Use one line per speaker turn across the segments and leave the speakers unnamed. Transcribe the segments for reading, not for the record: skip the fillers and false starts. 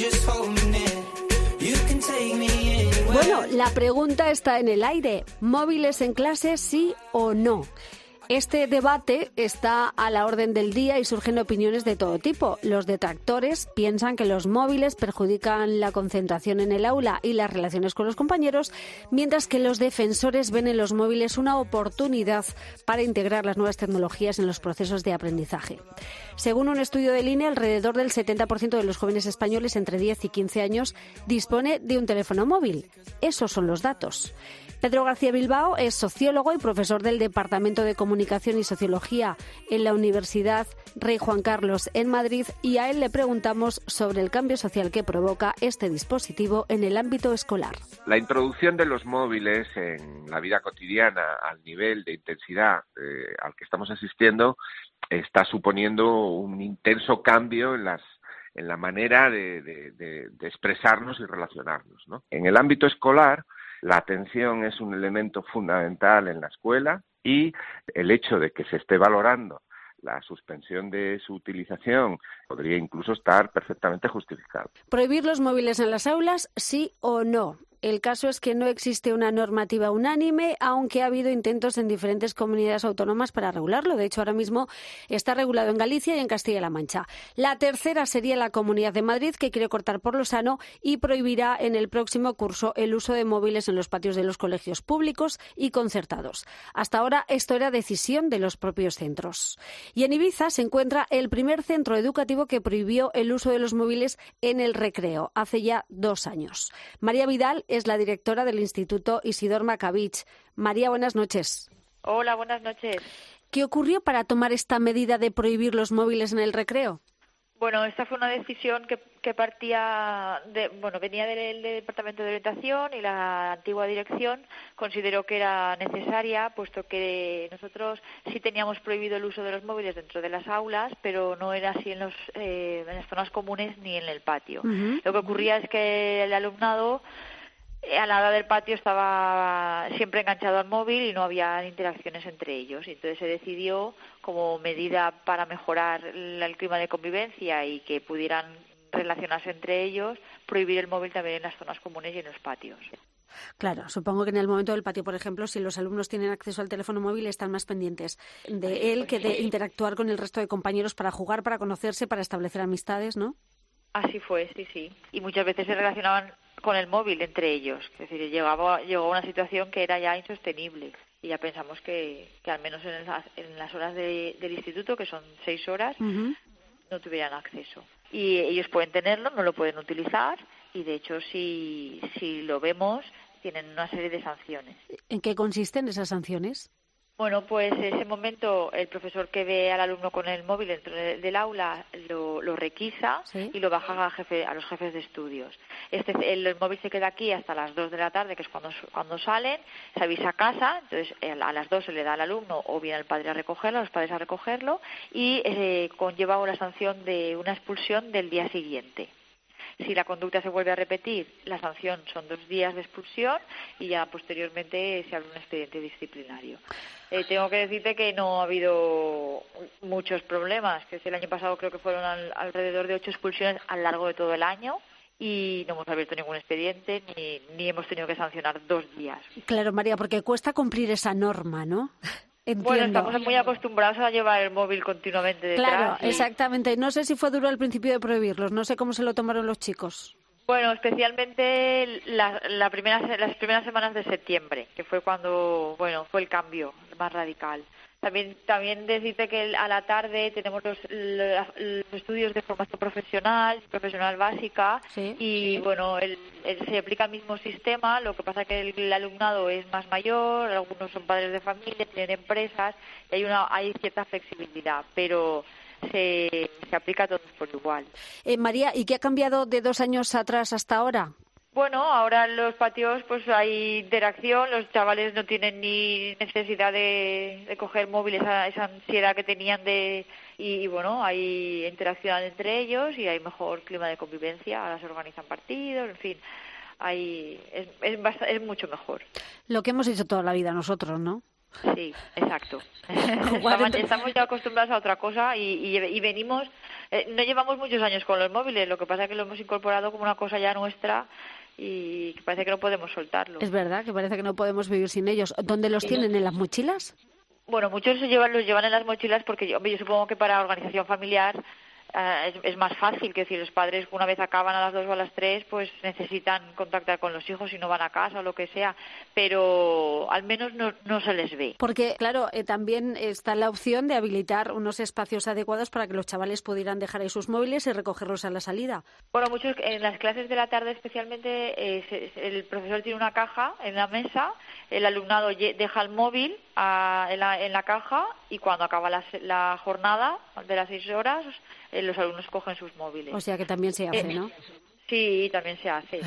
Bueno, la pregunta está en el aire. ¿Móviles en clase, sí o no? Este debate está a la orden del día y surgen opiniones de todo tipo. Los detractores piensan que los móviles perjudican la concentración en el aula y las relaciones con los compañeros, mientras que los defensores ven en los móviles una oportunidad para integrar las nuevas tecnologías en los procesos de aprendizaje. Según un estudio del INE, alrededor del 70% de los jóvenes españoles entre 10 y 15 años dispone de un teléfono móvil. Esos son los datos. Pedro García Bilbao es sociólogo y profesor del Departamento de Comunicación y Sociología en la Universidad Rey Juan Carlos en Madrid, y a él le preguntamos sobre el cambio social que provoca este dispositivo en el ámbito escolar.
La introducción de los móviles en la vida cotidiana al nivel de intensidad al que estamos asistiendo está suponiendo un intenso cambio en la manera de expresarnos y relacionarnos, ¿no? En el ámbito escolar, la atención es un elemento fundamental en la escuela, y el hecho de que se esté valorando la suspensión de su utilización podría incluso estar perfectamente justificado.
¿Prohibir los móviles en las aulas, sí o no? El caso es que no existe una normativa unánime, aunque ha habido intentos en diferentes comunidades autónomas para regularlo. De hecho, ahora mismo está regulado en Galicia y en Castilla-La Mancha. La tercera sería la Comunidad de Madrid, que quiere cortar por lo sano y prohibirá en el próximo curso el uso de móviles en los patios de los colegios públicos y concertados. Hasta ahora esto era decisión de los propios centros. Y en Ibiza se encuentra el primer centro educativo que prohibió el uso de los móviles en el recreo, hace ya 2 años. María Vidal es la directora del Instituto Isidor Macavich. María, buenas noches.
Hola, buenas noches.
¿Qué ocurrió para tomar esta medida de prohibir los móviles en el recreo?
Bueno, esta fue una decisión que venía del Departamento de Orientación, y la antigua dirección consideró que era necesaria, puesto que nosotros sí teníamos prohibido el uso de los móviles dentro de las aulas, pero no era así en las zonas comunes ni en el patio.
Uh-huh.
Lo que ocurría es que el alumnado a la hora del patio estaba siempre enganchado al móvil y no había interacciones entre ellos. Y entonces se decidió, como medida para mejorar el clima de convivencia y que pudieran relacionarse entre ellos, prohibir el móvil también en las zonas comunes y en los patios.
Claro, supongo que en el momento del patio, por ejemplo, si los alumnos tienen acceso al teléfono móvil, están más pendientes de él que de interactuar con el resto de compañeros para jugar, para conocerse, para establecer amistades, ¿no?
Así fue, sí. Y muchas veces se relacionaban con el móvil entre ellos. Es decir, llegó a una situación que era ya insostenible. Y ya pensamos que al menos en las horas del instituto, que son 6 horas,
uh-huh,
no tuvieran acceso. Y ellos pueden tenerlo, no lo pueden utilizar, y de hecho si lo vemos, tienen una serie de sanciones.
¿En qué consisten esas sanciones?
Bueno, pues en ese momento el profesor que ve al alumno con el móvil dentro del aula lo requisa, ¿sí?, y lo baja a los jefes de estudios. El móvil se queda aquí hasta las 2 de la tarde, que es cuando salen, se avisa a casa, entonces a las 2 se le da al alumno o bien al padre a recogerlo, a los padres a recogerlo, y conlleva una sanción de una expulsión del día siguiente. Si la conducta se vuelve a repetir, la sanción son 2 días de expulsión y ya posteriormente se abre un expediente disciplinario. Tengo que decirte que no ha habido muchos problemas, que el año pasado creo que fueron alrededor de 8 expulsiones a lo largo de todo el año, y no hemos abierto ningún expediente ni hemos tenido que sancionar 2 días.
Claro, María, porque cuesta cumplir esa norma, ¿no? Entiendo.
Bueno, estamos muy acostumbrados a llevar el móvil continuamente detrás.
Claro, exactamente. No sé si fue duro al principio de prohibirlos, no sé cómo se lo tomaron los chicos.
Bueno, especialmente las primeras semanas de septiembre, que fue cuando, fue el cambio más radical. También decirte que a la tarde tenemos los estudios de formación profesional básica, sí, y se aplica el mismo sistema. Lo que pasa es que el alumnado es más mayor, algunos son padres de familia, tienen empresas, y hay cierta flexibilidad, pero se aplica a todos por igual.
María, ¿y qué ha cambiado de 2 años atrás hasta ahora?
Bueno, ahora en los patios pues hay interacción, los chavales no tienen ni necesidad de coger móviles, esa ansiedad que tenían hay interacción entre ellos y hay mejor clima de convivencia, ahora se organizan partidos, en fin, es mucho mejor.
Lo que hemos hecho toda la vida nosotros, ¿no?
Sí, exacto. Estamos ya acostumbrados a otra cosa y venimos... no llevamos muchos años con los móviles, lo que pasa es que lo hemos incorporado como una cosa ya nuestra y que parece que no podemos soltarlo.
Es verdad, que parece que no podemos vivir sin ellos. ¿Dónde los tienen? ¿En las mochilas?
Bueno, muchos los llevan en las mochilas porque yo supongo que para organización familiar es más fácil, que decir, los padres una vez acaban a las 2 o a las 3, pues necesitan contactar con los hijos y no van a casa o lo que sea, pero al menos no se les ve.
Porque, claro, también está la opción de habilitar unos espacios adecuados para que los chavales pudieran dejar ahí sus móviles y recogerlos a la salida.
Bueno, muchos en las clases de la tarde especialmente el profesor tiene una caja en la mesa, el alumnado deja el móvil en la caja y cuando acaba la jornada de las 6 horas los alumnos cogen sus móviles.
O sea que también se hace, ¿no?
Sí, también se hace.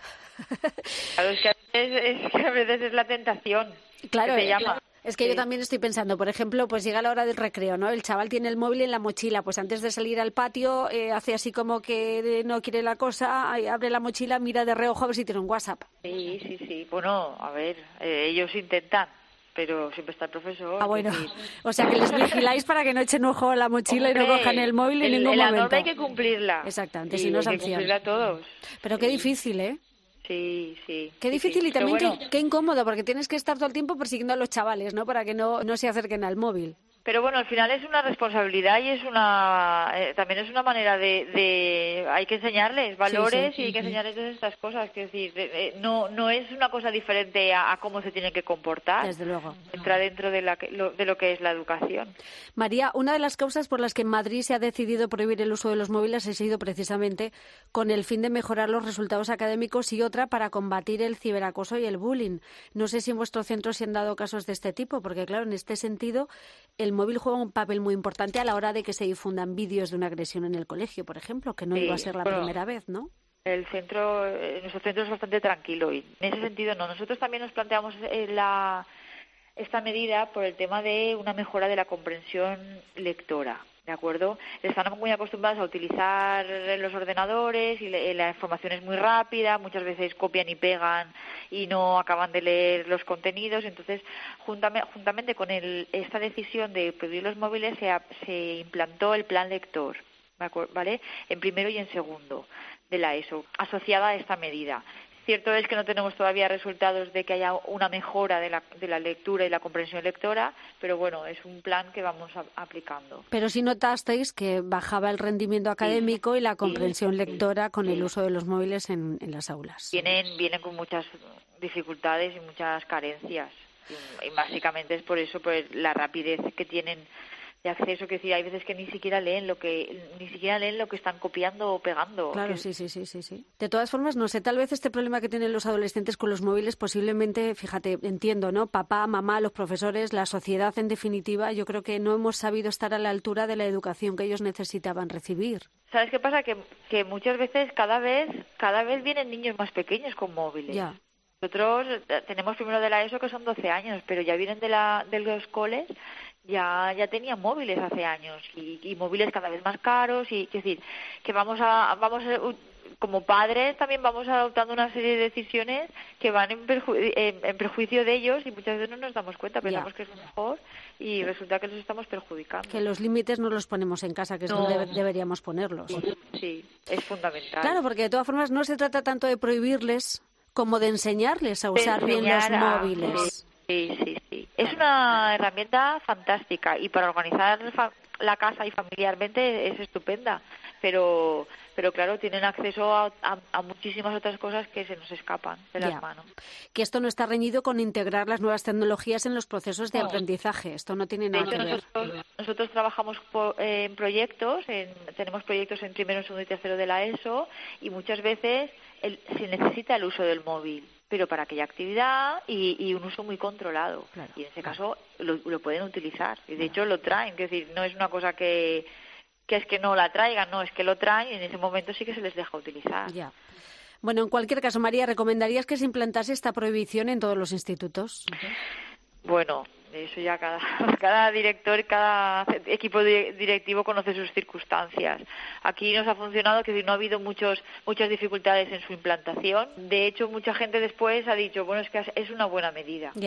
Claro, es que a veces es la tentación.
Claro,
que se llama.
Es que sí. Yo también estoy pensando, por ejemplo, pues llega la hora del recreo, ¿no? El chaval tiene el móvil en la mochila, pues antes de salir al patio hace así como que no quiere la cosa, abre la mochila, mira de reojo a ver si tiene un WhatsApp.
Sí. Bueno, a ver, ellos intentan. Pero siempre está el profesor.
Ah, bueno. O sea, que les vigiláis para que no echen ojo a la mochila. Hombre, y no cojan el móvil en ningún momento.
La norma hay que cumplirla.
Exactamente, si no sanción.
Hay que cumplirla todos.
Pero qué difícil, ¿eh?
Sí.
Qué difícil y también
bueno.
qué incómodo, porque tienes que estar todo el tiempo persiguiendo a los chavales, ¿no? Para que no se acerquen al móvil.
Pero bueno, al final es una responsabilidad y también es una manera de hay que enseñarles valores y hay que enseñarles todas estas cosas. Es decir, no es una cosa diferente a cómo se tienen que comportar.
Desde luego.
Entra dentro de lo que es la educación.
María, una de las causas por las que en Madrid se ha decidido prohibir el uso de los móviles ha sido precisamente con el fin de mejorar los resultados académicos y otra para combatir el ciberacoso y el bullying. No sé si en vuestro centro se han dado casos de este tipo, porque claro, en este sentido el móvil juega un papel muy importante a la hora de que se difundan vídeos de una agresión en el colegio, por ejemplo, que no iba a ser la primera vez, ¿no?
Nuestro centro es bastante tranquilo y en ese sentido no. Nosotros también nos planteamos esta medida por el tema de una mejora de la comprensión lectora. ¿De acuerdo? Están muy acostumbrados a utilizar los ordenadores y la información es muy rápida, muchas veces copian y pegan y no acaban de leer los contenidos. Entonces, juntamente con esta decisión de prohibir los móviles, se implantó el plan lector, ¿vale? En primero y en segundo de la ESO, asociada a esta medida. Cierto es que no tenemos todavía resultados de que haya una mejora de la lectura y la comprensión lectora, pero bueno, es un plan que vamos aplicando.
Pero sí notasteis que bajaba el rendimiento académico y la comprensión lectora con el uso de los móviles en las aulas.
Vienen con muchas dificultades y muchas carencias. Y básicamente es por eso, por la rapidez que tienen de acceso, que decir, hay veces que ni siquiera leen lo que están copiando o pegando.
Claro, sí. De todas formas, no sé, tal vez este problema que tienen los adolescentes con los móviles, posiblemente, fíjate, entiendo, ¿no? Papá, mamá, los profesores, la sociedad, en definitiva, yo creo que no hemos sabido estar a la altura de la educación que ellos necesitaban recibir.
¿Sabes qué pasa? Que muchas veces, cada vez vienen niños más pequeños con móviles.
Ya.
Nosotros tenemos primero de la ESO que son 12 años, pero ya vienen de los coles. Ya tenían móviles hace años y móviles cada vez más caros y es decir que vamos como padres también vamos adoptando una serie de decisiones que van en perjuicio de ellos y muchas veces no nos damos cuenta, pensamos que es lo mejor y resulta que los estamos perjudicando.
Que los límites no los ponemos en casa, que es donde deberíamos ponerlos.
Sí, es fundamental.
Claro, porque de todas formas no se trata tanto de prohibirles como de enseñarles a usar bien los móviles.
Sí. Es una herramienta fantástica y para organizar la casa y familiarmente es estupenda, pero claro, tienen acceso a muchísimas otras cosas que se nos escapan de las manos.
Que esto no está reñido con integrar las nuevas tecnologías en los procesos de aprendizaje, esto no tiene nada que ver.
Nosotros trabajamos en proyectos, tenemos proyectos en primero, segundo y tercero de la ESO y muchas veces se necesita el uso del móvil, pero para aquella actividad y un uso muy controlado. Claro. Y en ese caso lo pueden utilizar. Y de hecho lo traen. Es decir, no es una cosa que es que no la traigan, no, es que lo traen y en ese momento sí que se les deja utilizar.
Ya. Bueno, en cualquier caso, María, ¿recomendarías que se implantase esta prohibición en todos los institutos?
Bueno, eso ya cada director, cada equipo directivo conoce sus circunstancias. Aquí nos ha funcionado, que no ha habido muchas dificultades en su implantación. De hecho, mucha gente después ha dicho, bueno, es que es una buena medida.
Ya.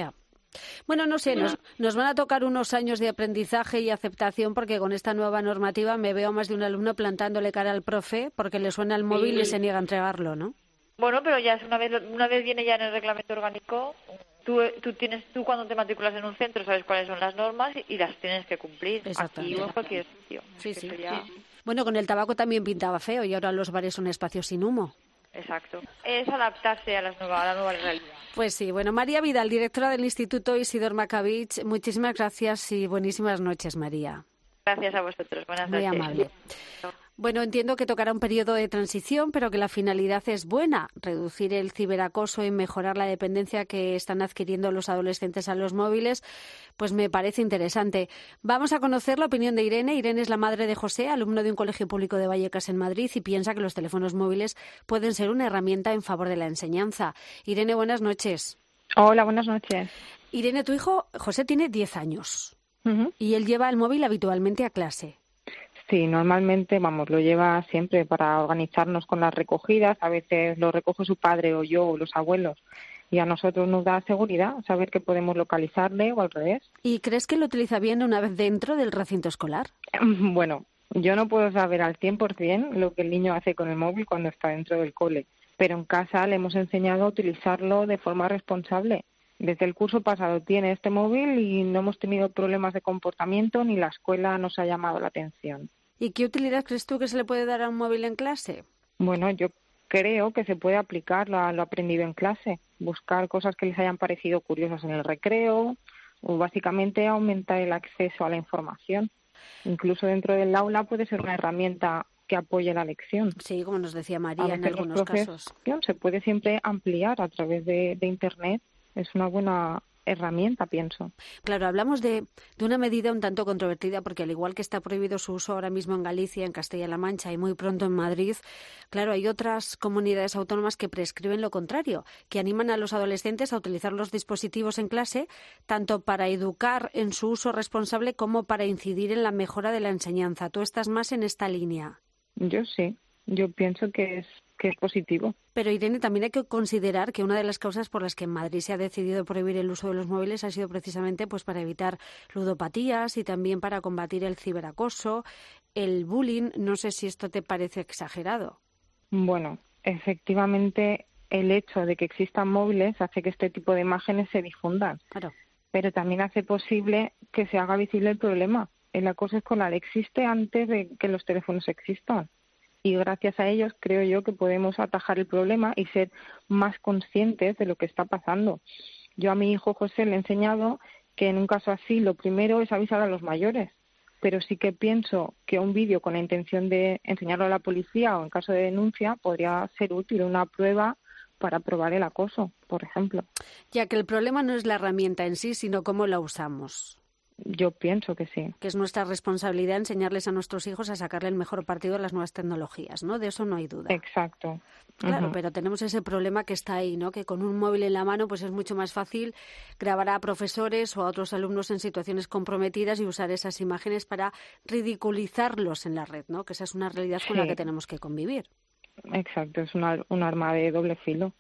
Bueno, no sé, nos van a tocar unos años de aprendizaje y aceptación porque con esta nueva normativa me veo a más de un alumno plantándole cara al profe porque le suena el móvil y se niega a entregarlo, ¿no?
Bueno, pero ya es una vez viene ya en el reglamento orgánico, tú cuando te matriculas en un centro sabes cuáles son las normas y las tienes que cumplir. Aquí o en cualquier sitio.
Sí. Bueno, con el tabaco también pintaba feo y ahora los bares son espacios sin humo.
Exacto. Es adaptarse a la nueva realidad.
Pues sí. Bueno, María Vidal, directora del Instituto Isidor Macavich, muchísimas gracias y buenísimas noches, María.
Gracias a vosotros. Buenas noches.
Muy amable. Bueno, entiendo que tocará un periodo de transición, pero que la finalidad es buena, reducir el ciberacoso y mejorar la dependencia que están adquiriendo los adolescentes a los móviles, pues me parece interesante. Vamos a conocer la opinión de Irene. Irene es la madre de José, alumno de un colegio público de Vallecas en Madrid, y piensa que los teléfonos móviles pueden ser una herramienta en favor de la enseñanza. Irene, buenas noches.
Hola, buenas noches.
Irene, tu hijo José tiene 10 años y él lleva el móvil habitualmente a clase.
Sí, normalmente, lo lleva siempre para organizarnos con las recogidas. A veces lo recoge su padre o yo o los abuelos. Y a nosotros nos da seguridad saber que podemos localizarle o al revés.
¿Y crees que lo utiliza bien una vez dentro del recinto escolar?
Bueno, yo no puedo saber al 100% lo que el niño hace con el móvil cuando está dentro del cole. Pero en casa le hemos enseñado a utilizarlo de forma responsable. Desde el curso pasado tiene este móvil y no hemos tenido problemas de comportamiento ni la escuela nos ha llamado la atención.
¿Y qué utilidad crees tú que se le puede dar a un móvil en clase?
Bueno, yo creo que se puede aplicar lo aprendido en clase, buscar cosas que les hayan parecido curiosas en el recreo o básicamente aumentar el acceso a la información. Incluso dentro del aula puede ser una herramienta que apoye la lección.
Sí, como nos decía María en algunos casos.
Se puede siempre ampliar a través de Internet. Es una buena herramienta, pienso.
Claro, hablamos de una medida un tanto controvertida porque al igual que está prohibido su uso ahora mismo en Galicia, en Castilla-La Mancha y muy pronto en Madrid, claro, hay otras comunidades autónomas que prescriben lo contrario, que animan a los adolescentes a utilizar los dispositivos en clase tanto para educar en su uso responsable como para incidir en la mejora de la enseñanza. ¿Tú estás más en esta línea?
Yo sí. Yo pienso que es positivo.
Pero, Irene, también hay que considerar que una de las causas por las que en Madrid se ha decidido prohibir el uso de los móviles ha sido precisamente pues para evitar ludopatías y también para combatir el ciberacoso, el bullying. No sé si esto te parece exagerado.
Bueno, efectivamente, el hecho de que existan móviles hace que este tipo de imágenes se difundan.
Claro.
Pero también hace posible que se haga visible el problema. El acoso escolar existe antes de que los teléfonos existan. Y gracias a ellos creo yo que podemos atajar el problema y ser más conscientes de lo que está pasando. Yo a mi hijo José le he enseñado que en un caso así lo primero es avisar a los mayores, pero sí que pienso que un vídeo con la intención de enseñarlo a la policía o en caso de denuncia podría ser útil, una prueba para probar el acoso, por ejemplo.
Ya que el problema no es la herramienta en sí, sino cómo la usamos.
Yo pienso que sí.
Que es nuestra responsabilidad enseñarles a nuestros hijos a sacarle el mejor partido a las nuevas tecnologías, ¿no? De eso no hay duda.
Exacto.
Claro, pero tenemos ese problema que está ahí, ¿no? Que con un móvil en la mano pues es mucho más fácil grabar a profesores o a otros alumnos en situaciones comprometidas y usar esas imágenes para ridiculizarlos en la red, ¿no? Que esa es una realidad con la que tenemos que convivir.
Exacto, es un arma de doble filo.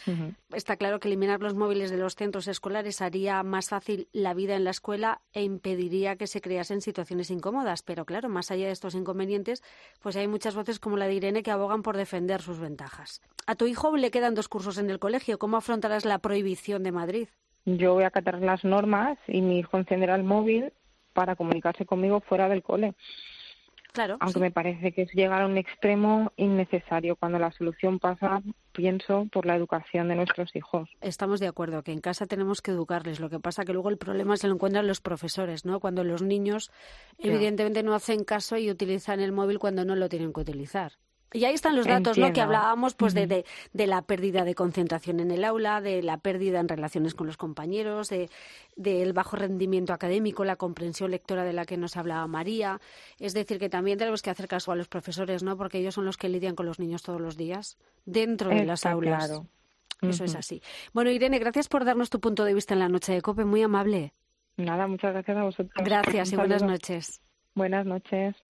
Está claro que eliminar los móviles de los centros escolares haría más fácil la vida en la escuela e impediría que se creasen situaciones incómodas. Pero claro, más allá de estos inconvenientes, pues hay muchas voces como la de Irene que abogan por defender sus ventajas. A tu hijo le quedan 2 cursos en el colegio. ¿Cómo afrontarás la prohibición de Madrid?
Yo voy a acatar las normas y mi hijo encenderá el móvil para comunicarse conmigo fuera del cole.
Claro,
aunque me parece que es llegar a un extremo innecesario cuando la solución pasa, pienso, por la educación de nuestros hijos.
Estamos de acuerdo que en casa tenemos que educarles. Lo que pasa que luego el problema se lo encuentran los profesores, ¿no? Cuando los niños evidentemente no hacen caso y utilizan el móvil cuando no lo tienen que utilizar. Y ahí están los datos, ¿no? Que hablábamos pues de la pérdida de concentración en el aula, de la pérdida en relaciones con los compañeros, del bajo rendimiento académico, la comprensión lectora de la que nos hablaba María. Es decir, que también tenemos que hacer caso a los profesores, ¿no? Porque ellos son los que lidian con los niños todos los días dentro de las aulas.
Claro.
Eso es así. Bueno, Irene, gracias por darnos tu punto de vista en la noche de COPE, muy amable.
Nada, muchas gracias a vosotros.
Gracias y buenas noches.
Buenas noches.